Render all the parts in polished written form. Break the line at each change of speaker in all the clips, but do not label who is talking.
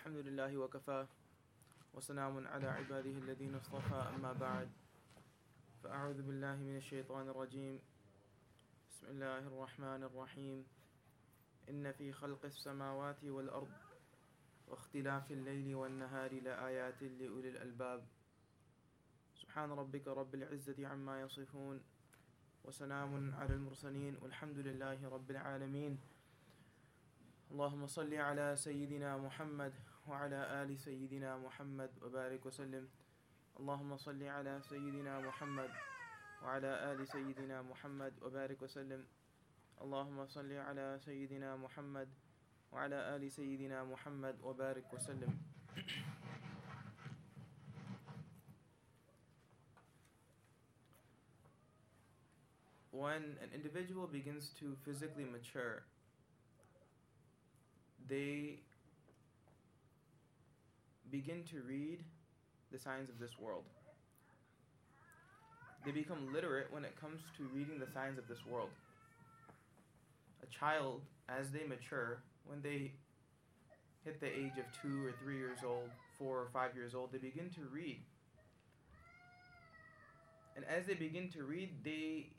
الحمد لله وكفى وسلام على عباده الذين اصطفى أما بعد فأعوذ بالله من الشيطان الرجيم بسم الله الرحمن الرحيم إن في خلق السماوات والأرض واختلاف الليل والنهار لآيات لأولي الألباب سبحان ربك رب العزة عما يصفون وسلام على المرسلين والحمد لله رب العالمين اللهم صل على سيدنا محمد وعلى آل سيدنا محمد وبارك وسلم اللهم صل على سيدنا محمد وعلى آل سيدنا محمد وبارك وسلم اللهم صل على سيدنا محمد وعلى آل سيدنا محمد وبارك وسلم. When an individual begins to physically mature, they begin to read the signs of this world. They become literate when it comes to reading the signs of this world. A child, as they mature, when they hit the age of 2 or 3 years old, 4 or 5 years old, they begin to read. And as they begin to read, they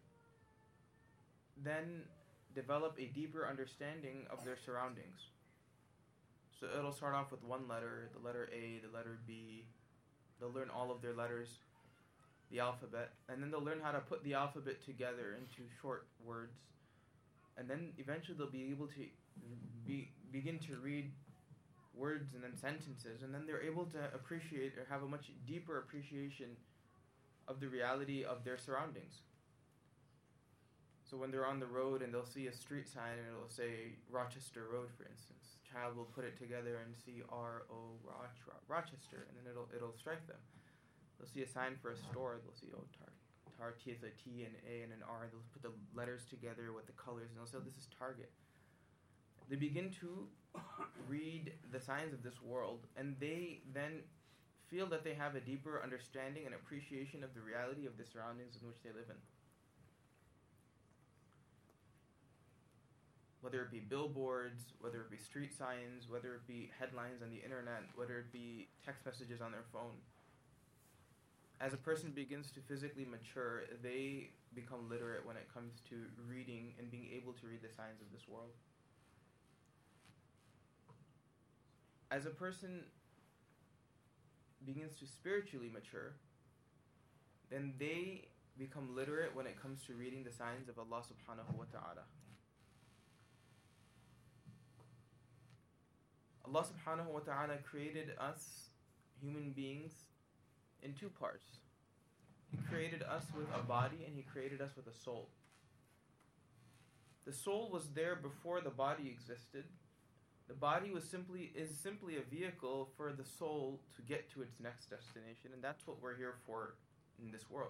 then develop a deeper understanding of their surroundings. So it'll start off with one letter, the letter A, the letter B. They'll learn all of their letters, the alphabet, and then they'll learn how to put the alphabet together into short words. And then eventually they'll be able to begin to read words and then sentences, and then they're able to appreciate or have a much deeper appreciation of the reality of their surroundings. So when they're on the road and they'll see a street sign and it'll say Rochester Road, for instance, child will put it together and see R-O, Rochester, and then it'll strike them. They'll see a sign for a store, they'll see, Target. It's a T and A and an R. They'll put the letters together with the colors and they'll say, this is Target. They begin to read the signs of this world, and they then feel that they have a deeper understanding and appreciation of the reality of the surroundings in which they live in. Whether it be billboards, whether it be street signs, whether it be headlines on the internet, whether it be text messages on their phone. As a person begins to physically mature, they become literate when it comes to reading and being able to read the signs of this world. As a person begins to spiritually mature, then they become literate when it comes to reading the signs of Allah subhanahu wa ta'ala. Allah subhanahu wa ta'ala created us, human beings, in two parts. He created us with a body and He created us with a soul. The soul was there before the body existed. The body is simply a vehicle for the soul to get to its next destination, and that's what we're here for in this world.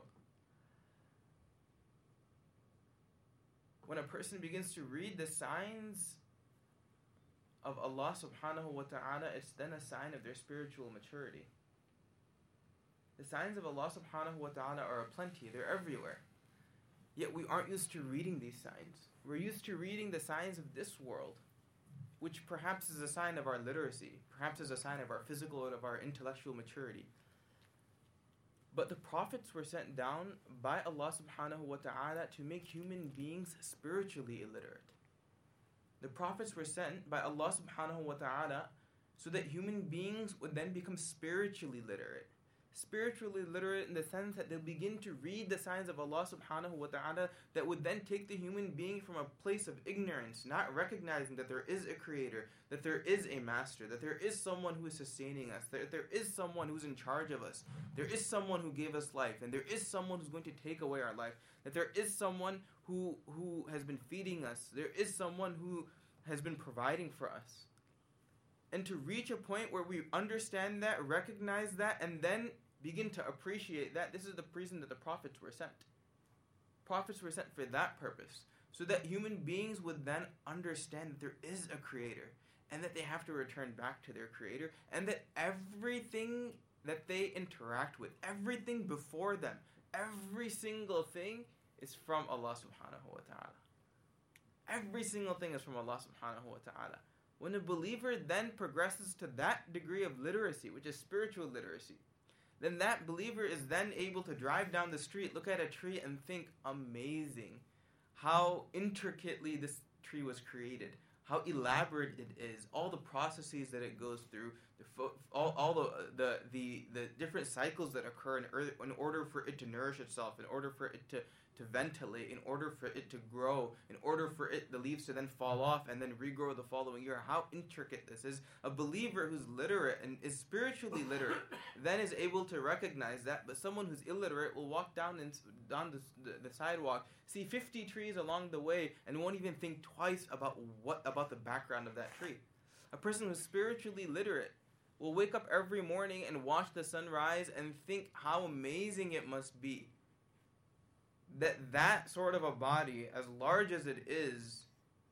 When a person begins to read the signs of Allah subhanahu wa ta'ala, it's then a sign of their spiritual maturity. The signs of Allah subhanahu wa ta'ala are aplenty, they're everywhere. Yet we aren't used to reading these signs. We're used to reading the signs of this world, which perhaps is a sign of our literacy, perhaps is a sign of our physical and of our intellectual maturity. But the prophets were sent down by Allah subhanahu wa ta'ala to make human beings spiritually illiterate. The prophets were sent by Allah subhanahu wa ta'ala so that human beings would then become spiritually literate. Spiritually literate in the sense that they'll begin to read the signs of Allah subhanahu wa ta'ala that would then take the human being from a place of ignorance, not recognizing that there is a creator, that there is a master, that there is someone who is sustaining us, that there is someone who's in charge of us, there is someone who gave us life, and there is someone who's going to take away our life, that there is someone who has been feeding us, there is someone who has been providing for us. And to reach a point where we understand that, recognize that, and then begin to appreciate that, this is the reason that the prophets were sent. Prophets were sent for that purpose, so that human beings would then understand that there is a creator, and that they have to return back to their creator, and that everything that they interact with, everything before them, every single thing is from Allah subhanahu wa ta'ala. Every single thing is from Allah subhanahu wa ta'ala. When a believer then progresses to that degree of literacy, which is spiritual literacy, then that believer is then able to drive down the street, look at a tree, and think, amazing how intricately this tree was created, how elaborate it is, all the processes that it goes through, all the different cycles that occur in order for it to nourish itself, in order for it to ventilate, in order for it to grow, in order for the leaves to then fall off and then regrow the following year. How intricate this is. A believer who's literate and is spiritually literate then is able to recognize that, but someone who's illiterate will walk down the sidewalk, see 50 trees along the way, and won't even think twice about the background of that tree. A person who's spiritually literate will wake up every morning and watch the sun rise and think how amazing it must be that sort of a body, as large as it is,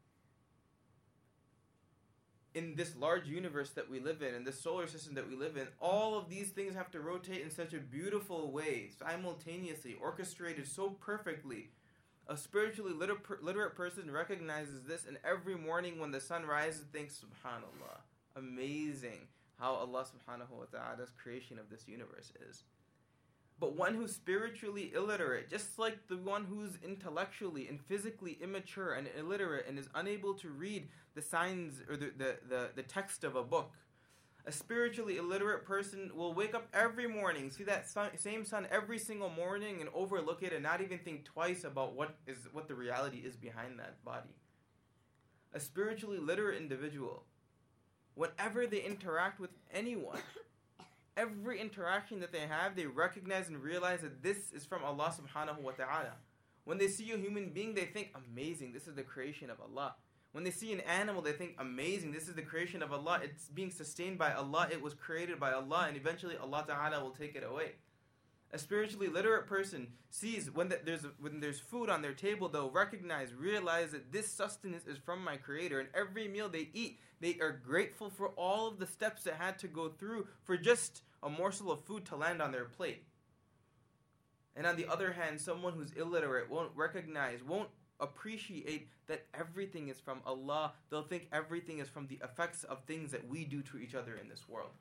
in this large universe that we live in this solar system that we live in, all of these things have to rotate in such a beautiful way, simultaneously, orchestrated so perfectly. A spiritually literate person recognizes this, and every morning when the sun rises thinks, subhanallah, amazing how Allah subhanahu wa ta'ala's creation of this universe is. But one who's spiritually illiterate, just like the one who's intellectually and physically immature and illiterate and is unable to read the signs or the text of a book, a spiritually illiterate person will wake up every morning, see that same sun every single morning, and overlook it and not even think twice about what the reality is behind that body. A spiritually literate individual, whenever they interact with anyone, every interaction that they have, they recognize and realize that this is from Allah subhanahu wa ta'ala. When they see a human being, they think, amazing, this is the creation of Allah. When they see an animal, they think, amazing, this is the creation of Allah. It's being sustained by Allah. It was created by Allah, and eventually Allah ta'ala will take it away. A spiritually literate person sees when there's food on their table, they'll realize that this sustenance is from my Creator. And every meal they eat, they are grateful for all of the steps that had to go through for just a morsel of food to land on their plate. And on the other hand, someone who's illiterate won't appreciate that everything is from Allah. They'll think everything is from the effects of things that we do to each other in this world.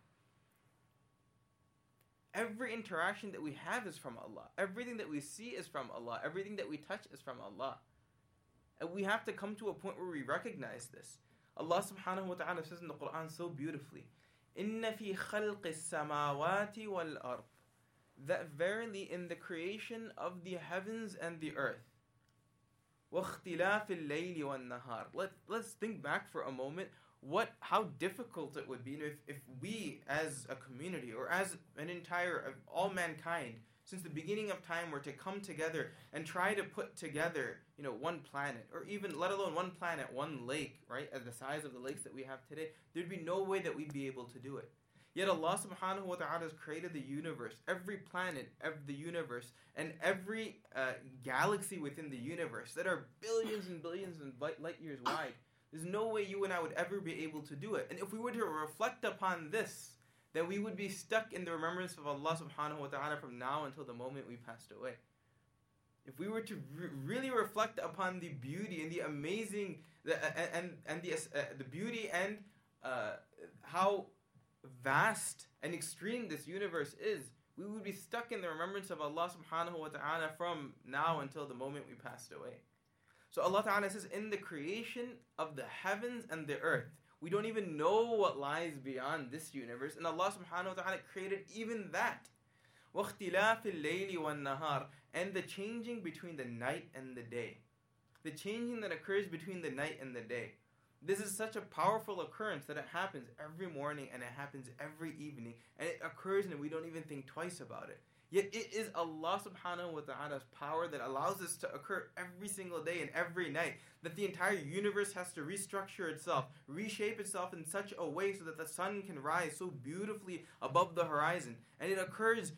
Every interaction that we have is from Allah. Everything that we see is from Allah. Everything that we touch is from Allah. And we have to come to a point where we recognize this. Allah subhanahu wa ta'ala says in the Quran so beautifully, إِنَّ فِي خَلْقِ السَّمَاوَاتِ وَالْأَرْضِ, that verily in the creation of the heavens and the earth, وَاخْتِلَافِ اللَّيْلِ وَالنَّهَارِ, let's think back for a moment how difficult it would be if we as a community or as an entire all mankind since the beginning of time were to come together and try to put together one planet, or even let alone one planet, one lake, right, as the size of the lakes that we have today. There'd be no way that we'd be able to do it. Yet Allah subhanahu wa ta'ala has created the universe, every planet of the universe, and every galaxy within the universe that are billions and billions of light years wide. There's no way you and I would ever be able to do it. And if we were to reflect upon this, then we would be stuck in the remembrance of Allah subhanahu wa ta'ala from now until the moment we passed away. If we were to really reflect upon the beauty and the amazing, the beauty and how vast and extreme this universe is, we would be stuck in the remembrance of Allah subhanahu wa ta'ala from now until the moment we passed away. So Allah Ta'ala says, in the creation of the heavens and the earth, we don't even know what lies beyond this universe, and Allah Subhanahu wa Ta'ala created even that. وَاخْتِلَافِ اللَّيْلِ وَالنَّهَارِ, and the changing between the night and the day. The changing that occurs between the night and the day. This is such a powerful occurrence that it happens every morning and it happens every evening, and it occurs and we don't even think twice about it. Yet it is Allah subhanahu wa ta'ala's power that allows this to occur every single day and every night. That the entire universe has to restructure itself, reshape itself in such a way so that the sun can rise so beautifully above the horizon. And it occurs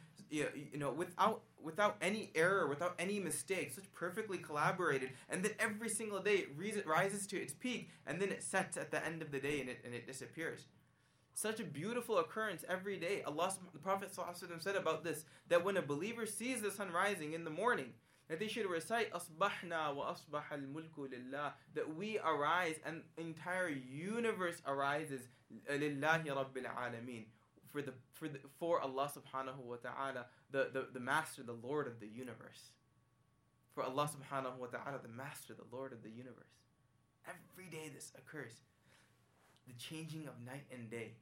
without any error, without any mistake, such perfectly collaborated. And then every single day it rises to its peak, and then it sets at the end of the day and it disappears. Such a beautiful occurrence every day. The Prophet ﷺ said about this, that when a believer sees the sun rising in the morning, that they should recite أصبحنا وأصبح الملك لله, that we arise and entire universe arises لله رب العالمين, for Allah subhanahu wa ta'ala, the master, the Lord of the universe. For Allah subhanahu wa ta'ala, the master, the Lord of the universe. Every day this occurs. The changing of night and day.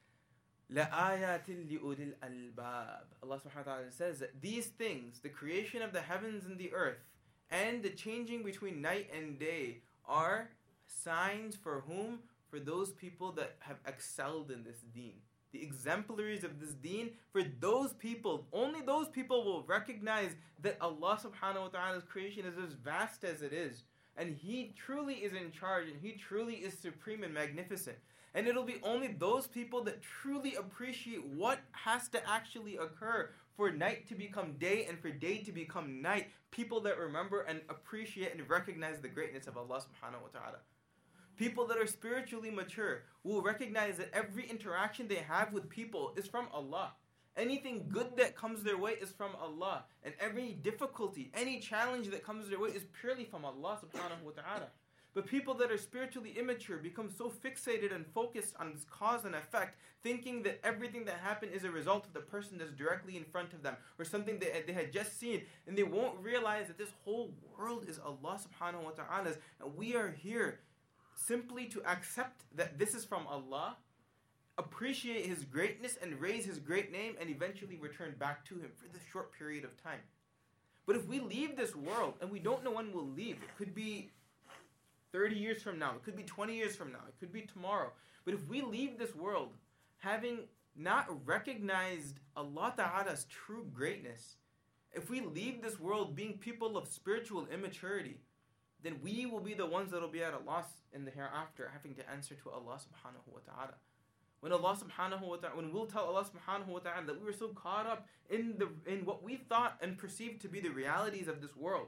لَآيَاتٍ لِأُولِي الْأَلْبَابِ. Allah subhanahu wa ta'ala says that these things, the creation of the heavens and the earth, and the changing between night and day, are signs for whom? For those people that have excelled in this deen. The exemplaries of this deen, for those people, only those people will recognize that Allah subhanahu wa ta'ala's creation is as vast as it is. And He truly is in charge, and He truly is supreme and magnificent. And it'll be only those people that truly appreciate what has to actually occur for night to become day and for day to become night. People that remember and appreciate and recognize the greatness of Allah subhanahu wa ta'ala. People that are spiritually mature will recognize that every interaction they have with people is from Allah. Anything good that comes their way is from Allah. And every difficulty, any challenge that comes their way is purely from Allah subhanahu wa ta'ala. But people that are spiritually immature become so fixated and focused on this cause and effect, thinking that everything that happened is a result of the person that's directly in front of them, or something that they had just seen, and they won't realize that this whole world is Allah subhanahu wa ta'ala's, and we are here simply to accept that this is from Allah, appreciate His greatness and raise His great name, and eventually return back to Him for this short period of time. But if we leave this world, and we don't know when we'll leave, it could be 30 years from now, it could be 20 years from now, it could be tomorrow. But if we leave this world having not recognized Allah Ta'ala's true greatness, if we leave this world being people of spiritual immaturity, then we will be the ones that will be at a loss in the hereafter, having to answer to Allah subhanahu wa ta'ala. When Allah subhanahu wa ta'ala, when we'll tell Allah subhanahu wa ta'ala that we were so caught up in what we thought and perceived to be the realities of this world.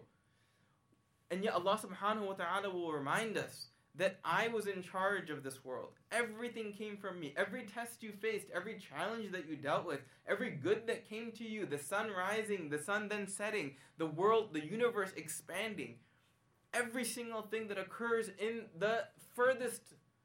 And yet Allah subhanahu wa ta'ala will remind us that I was in charge of this world. Everything came from me. Every test you faced, every challenge that you dealt with, every good that came to you, the sun rising, the sun then setting, the world, the universe expanding, every single thing that occurs in the furthest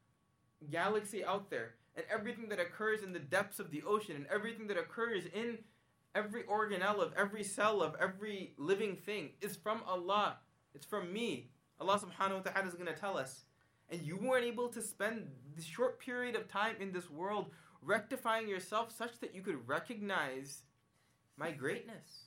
galaxy out there, and everything that occurs in the depths of the ocean, and everything that occurs in every organelle of every cell of every living thing is from Allah. It's from me. Allah subhanahu wa ta'ala is going to tell us. And you weren't able to spend this short period of time in this world rectifying yourself such that you could recognize my greatness.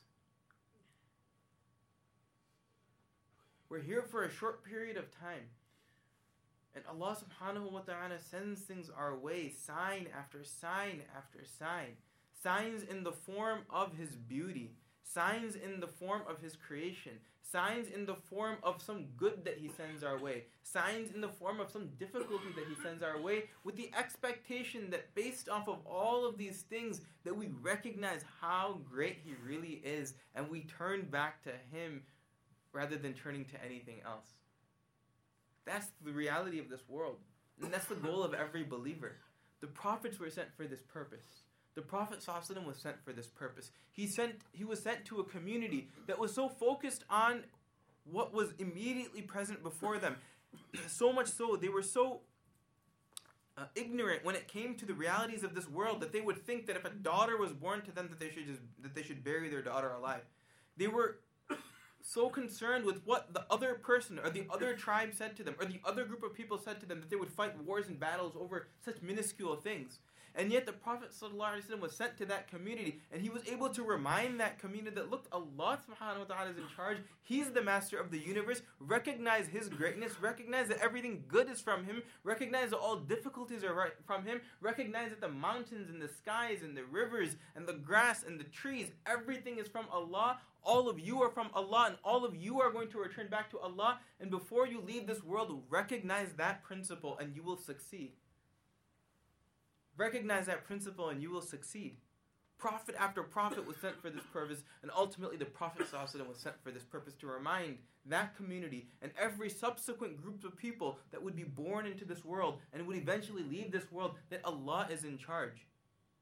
We're here for a short period of time. And Allah subhanahu wa ta'ala sends things our way, sign after sign after sign. Signs in the form of His beauty. Signs in the form of His creation. Signs in the form of some good that He sends our way. Signs in the form of some difficulty that He sends our way, with the expectation that based off of all of these things, that we recognize how great He really is, and we turn back to Him rather than turning to anything else. That's the reality of this world. And that's the goal of every believer. The prophets were sent for this purpose. The Prophet ﷺ was sent for this purpose. He was sent to a community that was so focused on what was immediately present before them. So much so, they were so ignorant when it came to the realities of this world that they would think that if a daughter was born to them, that they should bury their daughter alive. They were so concerned with what the other person or the other tribe said to them, or the other group of people said to them, that they would fight wars and battles over such minuscule things. And yet the Prophet ﷺ was sent to that community, and he was able to remind that community that, look, Allah subhanahu wa ta'ala is in charge. He's the master of the universe. Recognize His greatness. Recognize that everything good is from Him. Recognize that all difficulties are from Him. Recognize that the mountains and the skies and the rivers and the grass and the trees, everything is from Allah. All of you are from Allah, and all of you are going to return back to Allah. And before you leave this world, recognize that principle and you will succeed. Recognize that principle and you will succeed. Prophet after prophet was sent for this purpose, and ultimately the Prophet ﷺ was sent for this purpose, to remind that community and every subsequent group of people that would be born into this world and would eventually leave this world that Allah is in charge.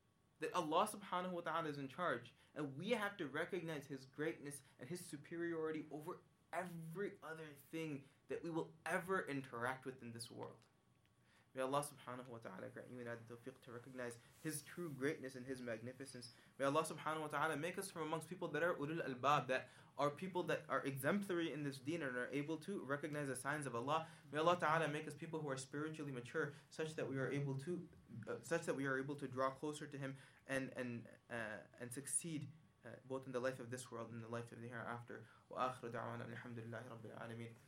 that Allah subhanahu wa ta'ala is in charge, and we have to recognize His greatness and His superiority over every other thing that we will ever interact with in this world. May Allah subhanahu wa ta'ala grant you and I the tawfiq to recognize His true greatness and His magnificence. May Allah subhanahu wa ta'ala make us from amongst people that are ulul albab, that are people that are exemplary in this deen and are able to recognize the signs of Allah. May Allah ta'ala make us people who are spiritually mature, such that we are able to draw closer to Him and succeed both in the life of this world and the life of the hereafter. Wa akhiru da'wana alhamdulillahi rabbil alameen.